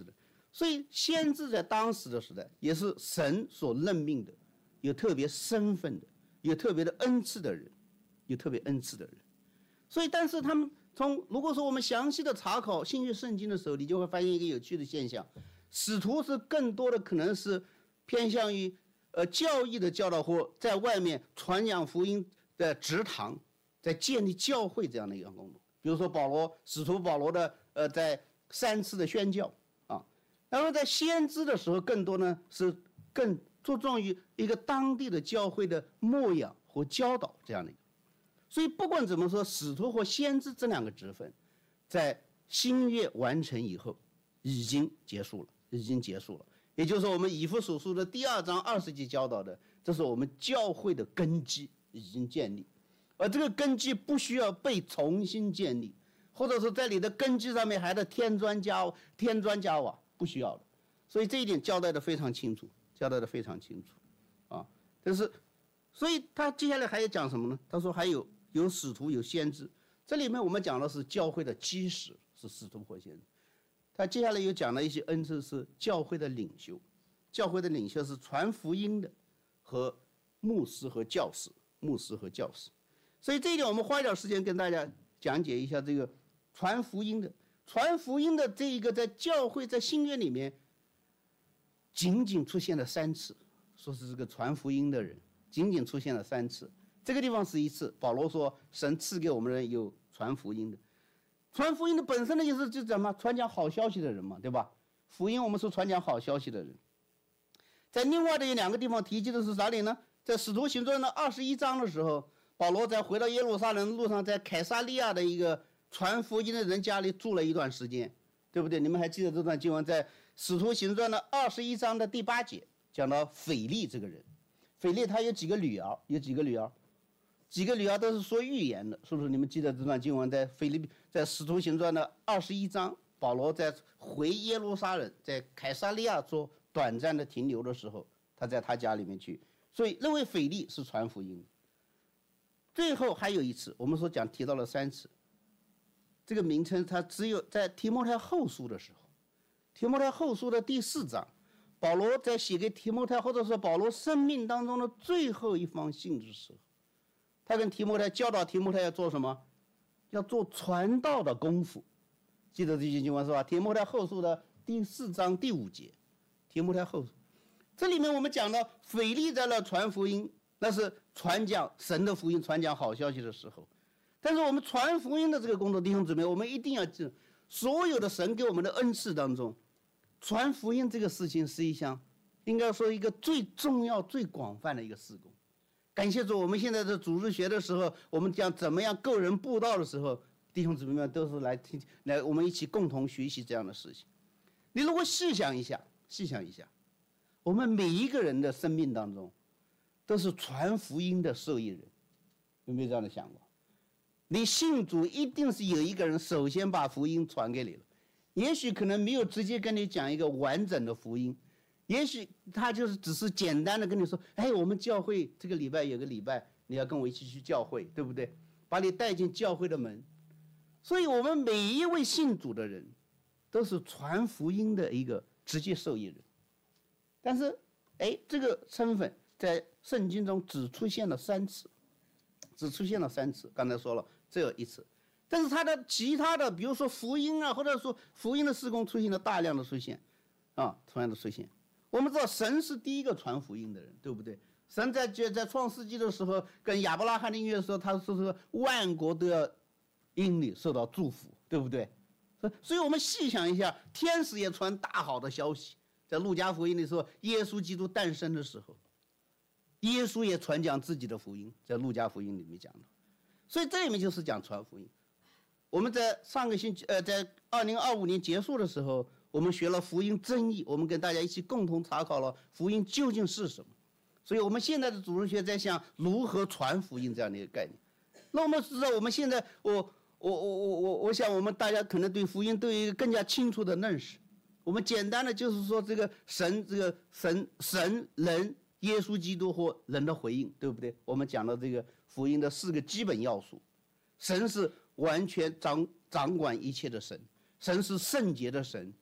所以先知在当时的时代也是神所任命的，有特别身份的，有特别的恩赐的人，有特别恩赐的人。所以，但是他们如果说我们详细的查考新约圣经的时候，你就会发现一个有趣的现象：使徒是更多的可能是偏向于教义的教导，或在外面传讲福音的职堂，在建立教会这样的一个工作。比如说使徒保罗的在3次的宣教啊，然后在先知的时候，更多呢是更注重于一个当地的教会的牧养和教导这样的一个。所以不管怎么说，使徒和先知这2个职分，在新约完成以后已经结束了。也就是说，我们以弗所书的第2章20节教导的，这是我们教会的根基已经建立，而这个根基不需要被重新建立，或者说在你的根基上面还得添砖加瓦，不需要的。所以这一点交代的非常清楚啊。但是，所以他接下来还要讲什么呢？他说还有使徒有先知，这里面我们讲的是教会的基石是使徒或先知。他接下来又讲了一些恩赐是教会的领袖，教会的领袖是传福音的和牧师和教士。所以这一点我们花一点时间跟大家讲解一下这个传福音的这一个在教会在新约里面仅仅出现了3次，说是这个传福音的人仅仅出现了3次。这个地方是1次，保罗说神赐给我们人有传福音的。传福音的本身的意思就是什么？传讲好消息的人嘛，对吧？福音我们说传讲好消息的人。在另外的2个地方提及的是哪里呢？在使徒行传的21章的时候，保罗在回到耶路撒冷路上，在凯撒利亚的一个传福音的人家里住了一段时间，对不对？你们还记得这段经文在使徒行传的21章的第8节讲到腓利这个人。腓利他有几个女儿，几个女儿都是说预言的，是不是？你们记得这段经文在使徒行传的21章，保罗在回耶路撒冷，在凯撒利亚做短暂的停留的时候，他在他家里面去，所以认为腓利是传福音。最后还有一次，我们说提到了3次，这个名称他只有在提摩太后书的时候，提摩太后书的第4章，保罗在写给提摩太，或者说保罗生命当中的最后一封信的时候，他跟提摩太教导提摩太要做什么？要做传道的功夫。记得这句经文是吧？提摩太后书的第4章第5节，提摩太后书，这里面我们讲到腓利在那传福音，那是传讲神的福音，传讲好消息的时候。但是我们传福音的这个工作，弟兄姊妹，我们一定要记得，所有的神给我们的恩赐当中，传福音这个事情是一项，应该说一个最重要、最广泛的一个事工。感谢主，我们现在的主日学的时候，我们讲怎么样个人布道的时候，弟兄姊妹们都是来我们一起共同学习这样的事情。你如果细想一下，我们每一个人的生命当中，都是传福音的受益人，有没有这样的想过？你信主一定是有一个人首先把福音传给你了，也许可能没有直接跟你讲一个完整的福音。也许他就是只是简单的跟你说，哎，我们教会这个礼拜有个礼拜，你要跟我一起去教会，对不对？把你带进教会的门。所以我们每一位信主的人，都是传福音的一个直接受益人。但是，这个身份在圣经中只出现了3次，刚才说了，这有1次。但是他的其他的，比如说福音啊，或者说福音的事工出现了大量的出现，我们知道神是第一个传福音的人，对不对？神在创世纪的时候跟亚伯拉罕的约说，他说万国都要因你受到祝福，对不对？所以我们细想一下，天使也传大好的消息。在路加福音的时候，耶稣基督诞生的时候，耶稣也传讲自己的福音，在路加福音里面讲的。所以这里面就是讲传福音。我们在上个星期在2025年结束的时候，我们学了福音真义，我们跟大家一起共同查考了福音究竟是什么。所以我们现在的主日学在想如何传福音这样的一个概念。那我们知道，我们现在我想我们大家可能对福音都有一个更加清楚的认识。我们简单的就是说，这个神人耶稣基督或人的回应，对不对？我们讲到这个福音的4个基本要素。神是完全掌管一切的神，神是圣洁的神，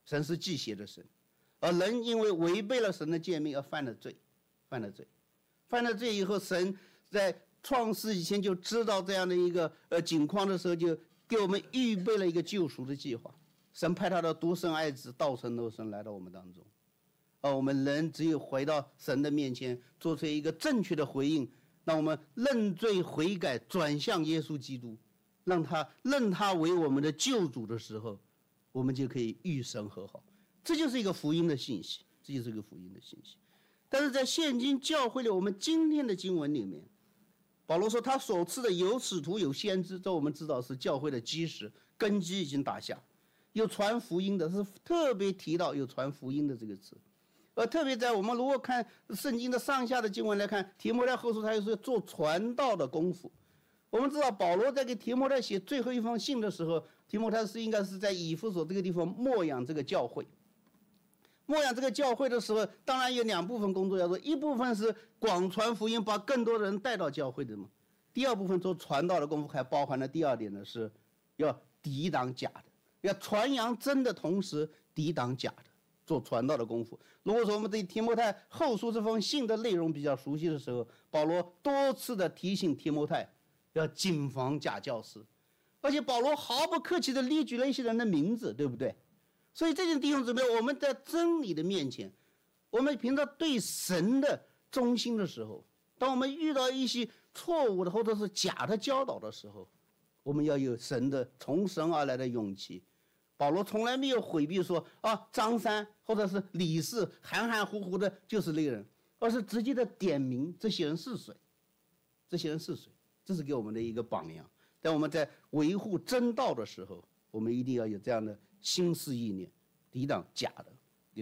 神是忌邪的神，而人因为违背了神的诫命而犯了罪以后，神在创世以前就知道这样的一个境况的时候，就给我们预备了一个救赎的计划。神派他的独生爱子道成肉身来到我们当中，而我们人只有回到神的面前，做出一个正确的回应，让我们认罪悔改，转向耶稣基督，认他为我们的救主的时候，我们就可以与神和好。这就是一个福音的信息，但是在现今教会里，我们今天的经文里面，保罗说他所赐的有使徒有先知，这我们知道是教会的基石，根基已经打下。有传福音的，是特别提到有传福音的这个词，而特别在我们如果看圣经的上下的经文来看，提摩太后书他又是做传道的功夫。我们知道保罗在给提摩太写最后一封信的时候，提摩太应该是在以弗所这个地方牧养这个教会。牧养这个教会的时候，当然有2部分工作要做，一部分是广传福音，把更多的人带到教会的嘛。第二部分做传道的功夫，还包含了第二点呢，是要抵挡假的。要传扬真的同时抵挡假的，做传道的功夫。如果说我们对提摩太后书这封信的内容比较熟悉的时候，保罗多次的提醒提摩太要谨防假教师，而且保罗毫不客气的列举了一些人的名字，对不对？所以这些弟兄姊妹，我们在真理的面前，我们凭着对神的忠心的时候，当我们遇到一些错误的或者是假的教导的时候，我们要有从神而来的勇气。保罗从来没有回避说张三或者是李四含含糊糊的就是那个人，而是直接的点名这些人是谁，这是给我们的一个榜样。但我们在维护真道的时候，我们一定要有这样的心思意念，抵挡假的。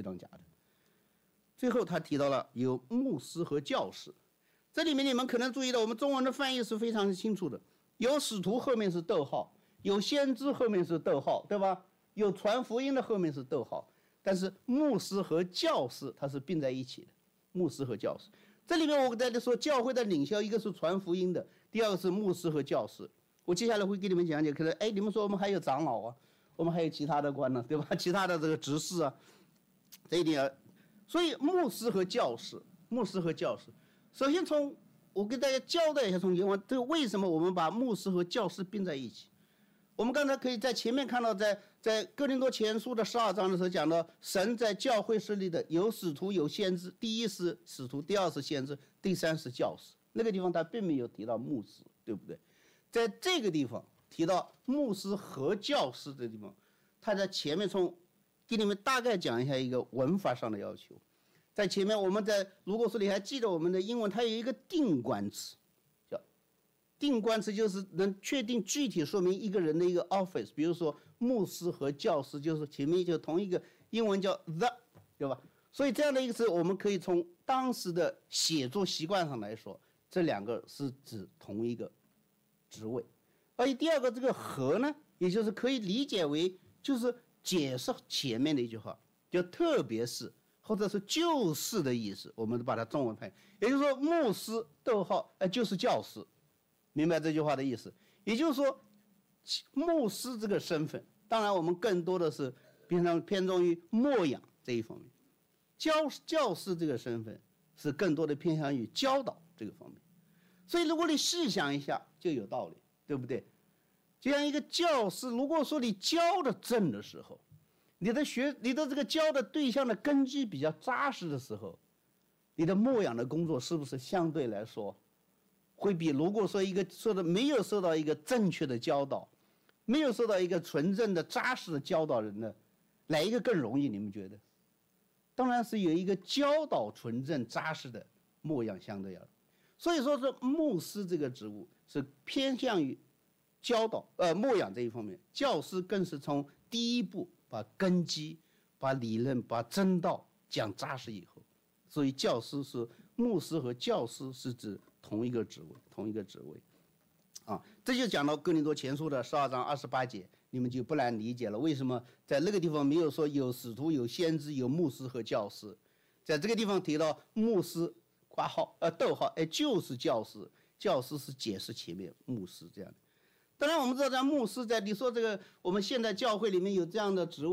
最后他提到了有牧师和教士，这里面你们可能注意到，我们中文的翻译是非常清楚的，有使徒后面是逗号，有先知后面是逗号，对吧？有传福音的后面是逗号，但是牧师和教士它是并在一起的。牧师和教士，这里面我在这说教会的领袖，一个是传福音的，第二个是牧师和教士。我接下来会给你们讲解，可能你们说我们还有长老啊，我们还有其他的官呢，对吧？其他的这个执事啊，这一点。所以牧师和教士，首先我给大家交代一下，从原文这个为什么我们把牧师和教士并在一起。我们刚才可以在前面看到，在哥林多前书的12章的时候讲到，神在教会设立的有使徒有先知，第一是使徒，第二是先知，第三是教士。那个地方他并没有提到牧师，对不对？在这个地方提到牧师和教士的地方，他在前面给你们大概讲一下一个文法上的要求。在前面如果说你还记得我们的英文，它有一个定冠词。定冠词就是能确定具体说明一个人的一个 office， 比如说牧师和教师，就是前面就同一个英文叫 the， 对吧？所以这样的一个词，我们可以从当时的写作习惯上来说，这2个是指同一个职位。而第二个这个和呢，也就是可以理解为就是解释前面的一句话，就特别是或者是就是的意思，我们把它中文翻译，也就是说牧师逗号就是教师。明白这句话的意思，也就是说，牧师这个身份，当然我们更多的是偏重于牧养这一方面，教师这个身份是更多的偏向于教导这个方面。所以如果你细想一下，就有道理，对不对？就像一个教师，如果说你教的正的时候，你的这个教的对象的根基比较扎实的时候，你的牧养的工作是不是相对来说会比如果说没有受到一个正确的教导，没有受到一个纯正的扎实的教导人呢，哪一个更容易？你们觉得？当然是有一个教导纯正扎实的牧养相对要。所以说是牧师这个职务是偏向于教导牧养这一方面，教师更是从第一步把根基、把理论、把真道讲扎实以后，所以牧师和教师是指同一个职位，这就讲到哥林多前书的12章28节，你们就不难理解了，为什么在那个地方没有说有使徒、有先知、有牧师和教师，在这个地方提到牧师括号逗号就是教师，教师是解释前面牧师这样的。当然我们知道，在牧师你说这个我们现在教会里面有这样的职位，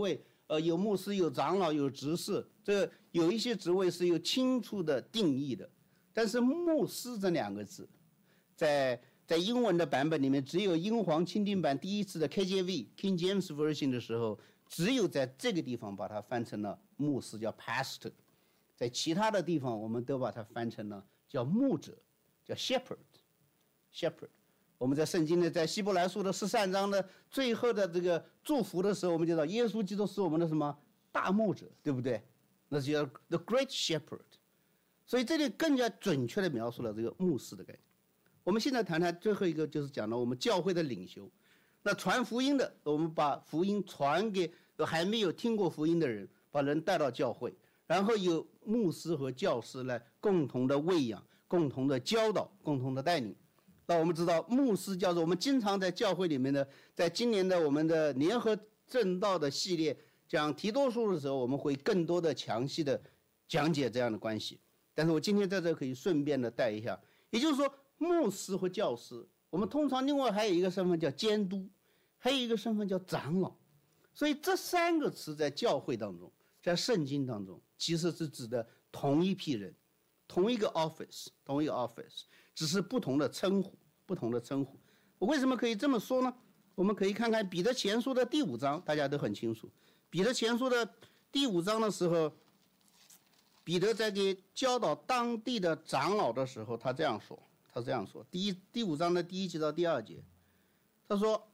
有牧师、有长老、有执事，这有一些职位是有清楚的定义的。但是牧师这2个字，在英文的版本里面，只有英皇钦定版第一次的 KJV King James Version 的时候，只有在这个地方把它翻成了牧师，叫 pastor。在其他的地方，我们都把它翻成了叫牧者，叫 shepherd。我们在圣经呢，在希伯来书的13章的最后的这个祝福的时候，我们就知道耶稣基督是我们的什么大牧者，对不对？那是叫 the great shepherd。所以这里更加准确地描述了这个牧师的概念。我们现在谈谈最后一个，就是讲了我们教会的领袖。那传福音的，我们把福音传给还没有听过福音的人，把人带到教会，然后有牧师和教师来共同的喂养、共同的教导、共同的带领。那我们知道，牧师教授，我们经常在教会里面呢，在今年的我们的联合正道的系列讲提多书的时候，我们会更多的详细的讲解这样的关系。但是我今天在这可以顺便的带一下，也就是说，牧师和教师，我们通常另外还有一个身份叫监督，还有一个身份叫长老。所以这3个词在教会当中，在圣经当中，其实是指的同一批人，同一个 office， 只是不同的称呼。我为什么可以这么说呢？我们可以看看彼得前书的第5章，大家都很清楚。彼得前书的第5章的时候，彼得在给教导当地的长老的时候，他这样说：第5章的第1节到第2节，他说：“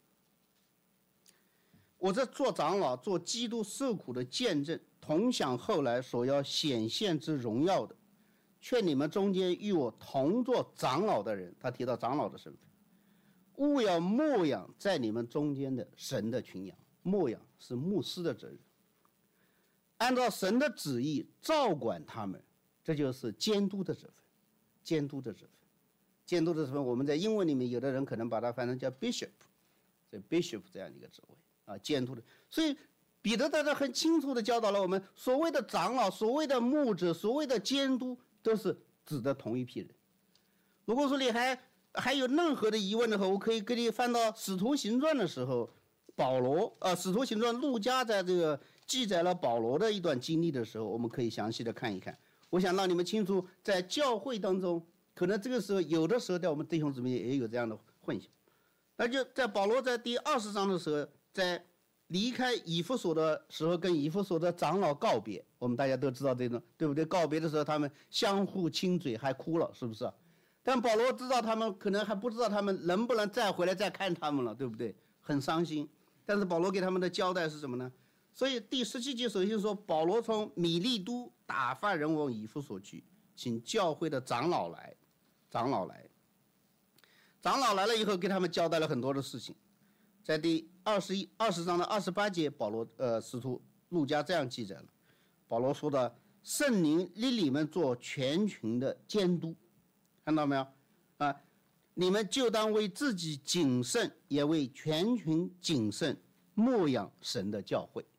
我这做长老，做基督受苦的见证，同享后来所要显现之荣耀的。劝你们中间与我同做长老的人，他提到长老的身份，务要牧养在你们中间的神的群羊。牧养是牧师的责任，按照神的旨意照管他们，这就是监督的责任。监督的责任，我们在英文里面有的人可能把它翻成叫 bishop， 这 bishop 这样的一个职位啊，监督的。所以彼得在这很清楚地教导了我们，所谓的长老、所谓的牧者、所谓的监督，都是指的同一批人。如果说你还有任何的疑问的话，我可以给你翻到《使徒行传》的时候，《使徒行传》路加在这个记载了保罗的一段经历的时候，我们可以详细的看一看。我想让你们清楚，在教会当中，可能这个时候有的时候在我们弟兄姊妹也有这样的混淆。那就在保罗在第20章的时候，在离开以弗所的时候，跟以弗所的长老告别，我们大家都知道这种，对不对？告别的时候，他们相互亲嘴，还哭了，是不是？但保罗知道他们可能还不知道他们能不能再回来再看他们了，对不对？很伤心。但是保罗给他们的交代是什么呢？所以第17节首先说，保罗从米利都打发人往以弗所去，请教会的长老来。长老来了以后，给他们交代了很多的事情。在第20章的28节，使徒路加这样记载了，保罗说的：“圣灵立你们做全群的监督。”看到没有？啊，你们就当为自己谨慎，也为全群谨慎，牧养神的教会。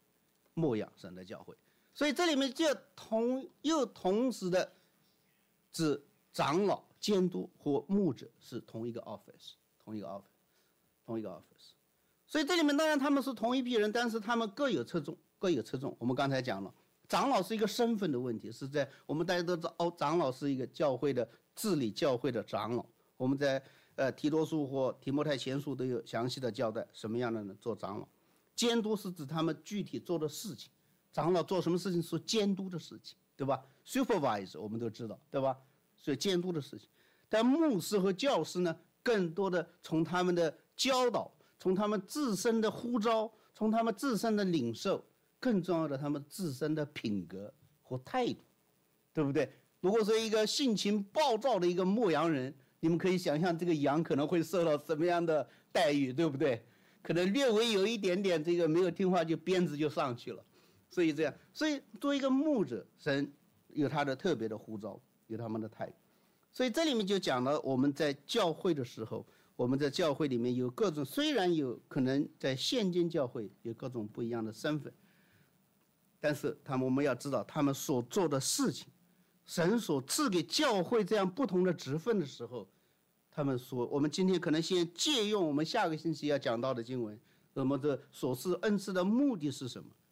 所以这里面又同时的指长老、监督或牧者是同一个 office。所以这里面当然他们是同一批人，但是他们各有侧重。我们刚才讲了，长老是一个身份的问题，是在我们大家都知道，长老是一个教会的治理教会的长老。我们在提多书或提摩太前书都有详细的交代什么样的人做长老。监督是指他们具体做的事情，长老做什么事情是监督的事情，对吧 ？supervise 我们都知道，对吧？所以监督的事情。但牧师和教师呢，更多的从他们的教导，从他们自身的呼召，从他们自身的领受，更重要的他们自身的品格和态度，对不对？如果说一个性情暴躁的一个牧羊人，你们可以想象这个羊可能会受到什么样的待遇，对不对？可能略微有一点点这个没有听话，就鞭子就上去了。所以作为一个牧者，神有他的特别的呼召，有他们的态度。所以这里面就讲了，我们在教会的时候，我们在教会里面有各种，虽然有可能在现今教会有各种不一样的身份，但是我们要知道他们所做的事情，神所赐给教会这样不同的职分的时候，我们今天可能先借用我们下个星期要讲到的经文，那么这所赐恩赐的目的是什么？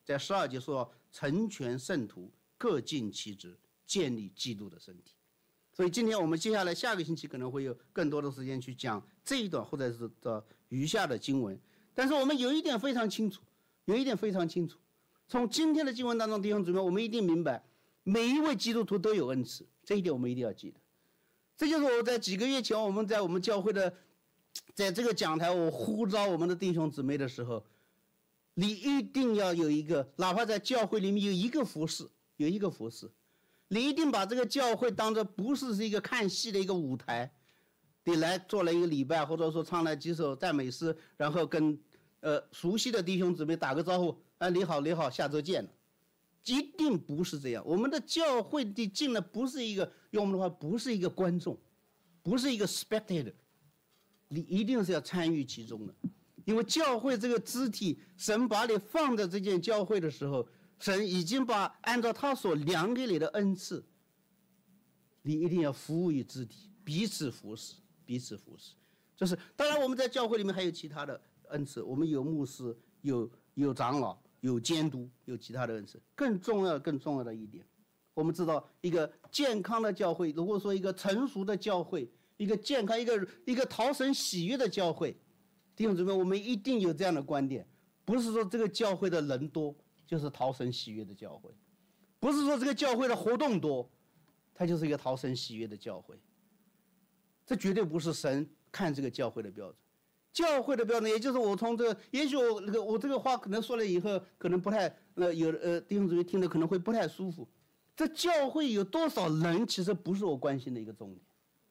在12节说成全圣徒，各尽其职，建立基督的身体。所以今天我们接下来下个星期可能会有更多的时间去讲这一段或者是余下的经文。但是我们有一点非常清楚，从今天的经文当中，弟兄姊妹，我们一定明白，每一位基督徒都有恩赐，这一点我们一定要记得。这就是我在几个月前，我们在我们教会的，在这个讲台，我呼召我们的弟兄姊妹的时候，你一定要有一个，哪怕在教会里面有一个服侍，你一定把这个教会当作不是一个看戏的一个舞台，你来做了一个礼拜，或者说唱了几首赞美诗，然后跟熟悉的弟兄姊妹打个招呼，你好，下周见了。一定不是这样。我们的教会的进来不是一个，用我们的话，不是一个观众，不是一个 spectator， 你一定是要参与其中的。因为教会这个肢体，神把你放在这件教会的时候，神已经按照他所量给你的恩赐，你一定要服务于肢体，彼此服侍。就是当然我们在教会里面还有其他的恩赐，我们有牧师，有长老，有监督，有其他的恩赐。更重要的一点，我们知道一个健康的教会，如果说一个成熟的教会，一个健康、一个讨神喜悦的教会，弟兄姊妹，我们一定有这样的观点，不是说这个教会的人多就是讨神喜悦的教会，不是说这个教会的活动多，它就是一个讨神喜悦的教会。这绝对不是神看这个教会的标准。教会的标准，也就是我从这个，也许我这个话可能说了以后，可能不太弟兄姊妹听了可能会不太舒服。这教会有多少人，其实不是我关心的一个重点，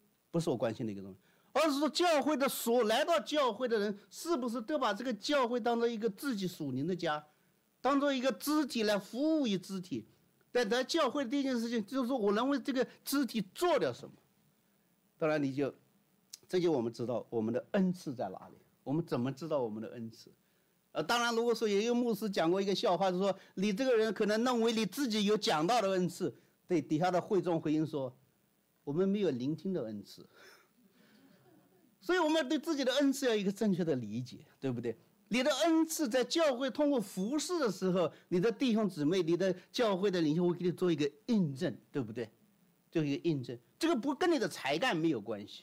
而是说教会的来到教会的人，是不是都把这个教会当做一个自己属灵的家，当做一个肢体来服务于肢体。在教会的第一件事情就是说，我能为这个肢体做点什么。当然这就我们知道我们的恩赐在哪里，我们怎么知道我们的恩赐？当然，如果说有一个牧师讲过一个笑话，就是说你这个人可能认为你自己有讲道的恩赐，对底下的会众回应说，我们没有聆听的恩赐。所以我们对自己的恩赐要有一个正确的理解，对不对？你的恩赐在教会通过服侍的时候，你的弟兄姊妹，你的教会的领袖会给你做一个印证，对不对？做一个印证，这个不跟你的才干没有关系。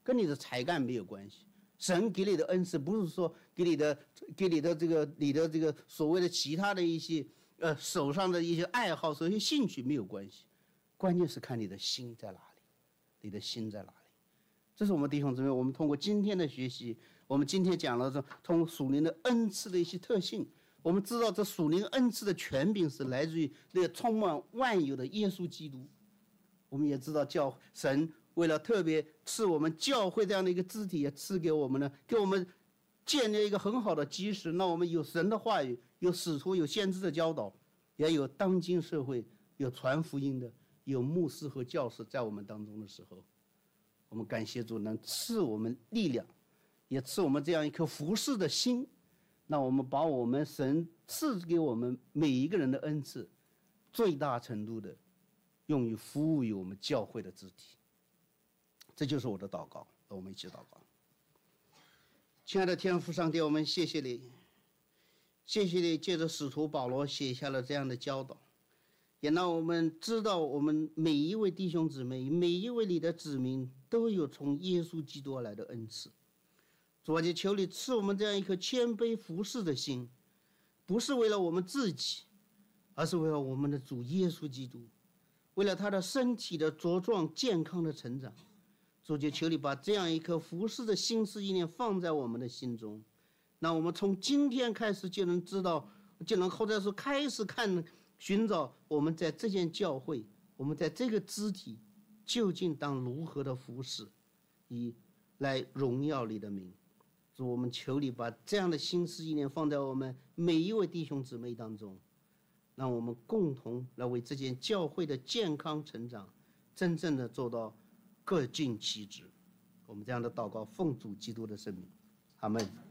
神给你的恩赐不是说给你的这个所谓的其他的一些手上的一些爱好、一些兴趣没有关系，关键是看你的心在哪里，这是我们弟兄姊妹，我们通过今天的学习，我们今天讲了通过属灵的恩赐的一些特性，我们知道这属灵恩赐的权柄是来自于那个充满万有的耶稣基督。我们也知道神为了特别赐我们教会这样的一个肢体，也赐给我们呢，给我们建立一个很好的基石。那我们有神的话语，有使徒，有先知的教导，也有当今社会有传福音的，有牧师和教师在我们当中的时候，我们感谢主能赐我们力量，也赐我们这样一颗服侍的心。那我们把我们神赐给我们每一个人的恩赐，最大程度的用于服务于我们教会的肢体。这就是我的祷告，我们一起祷告。亲爱的天父上帝，我们谢谢你，借着使徒保罗写下了这样的教导，也让我们知道我们每一位弟兄姊妹，每一位你的子民都有从耶稣基督而来的恩赐。主啊，就求你赐我们这样一颗谦卑服侍的心，不是为了我们自己，而是为了我们的主耶稣基督，为了他的身体的茁壮健康的成长。主，就求你把这样一颗服侍的心思意念放在我们的心中，那我们从今天开始就能知道，就能或者说开始寻找我们在这件教会，我们在这个肢体究竟当如何的服侍，以来荣耀你的名。主，我们求你把这样的心思意念放在我们每一位弟兄姊妹当中，让我们共同来为这件教会的健康成长真正的做到各尽其职。我们这样的祷告奉主基督的圣名，阿们。